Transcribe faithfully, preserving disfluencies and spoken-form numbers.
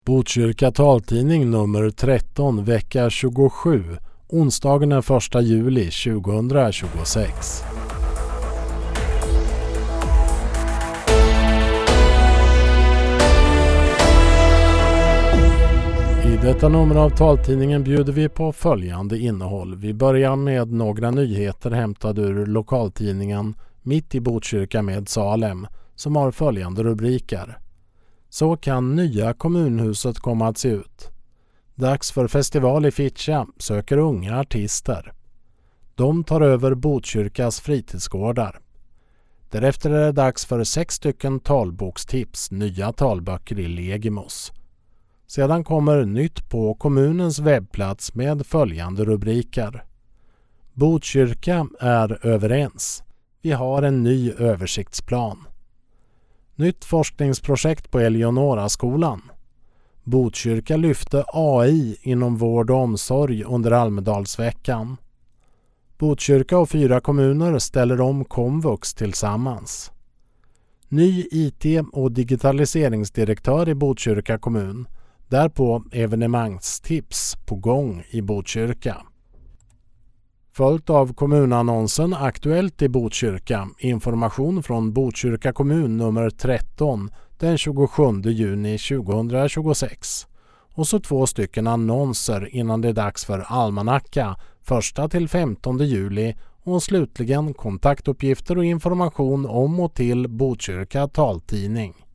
Botkyrka taltidning nummer tretton vecka tjugosju, onsdagen den första juli tjugohundratjugosex. I detta nummer av taltidningen bjuder vi på följande innehåll. Vi börjar med några nyheter hämtade ur lokaltidningen Mitt i Botkyrka med Salem som har följande rubriker. Så kan nya kommunhuset komma att se ut. Dags för festival i Fittja, söker unga artister. De tar över Botkyrkas fritidsgårdar. Därefter är det dags för sex stycken talbokstips, nya talböcker i Legimos. Sedan kommer nytt på kommunens webbplats med följande rubriker. Botkyrka är överens. Vi har en ny översiktsplan. Nytt forskningsprojekt på Eleonora-skolan. Botkyrka lyfte A I inom vård och omsorg under Almedalsveckan. Botkyrka och fyra kommuner ställer om komvux tillsammans. Ny I T- och digitaliseringsdirektör i Botkyrka kommun. Därpå evenemangstips på gång i Botkyrka. Följt av kommunannonsen Aktuellt i Botkyrka, information från Botkyrka kommun nummer tretton den tjugosjunde juni tjugohundratjugosex. Och så två stycken annonser innan det är dags för almanacka första till femtonde juli och slutligen kontaktuppgifter och information om och till Botkyrka taltidning.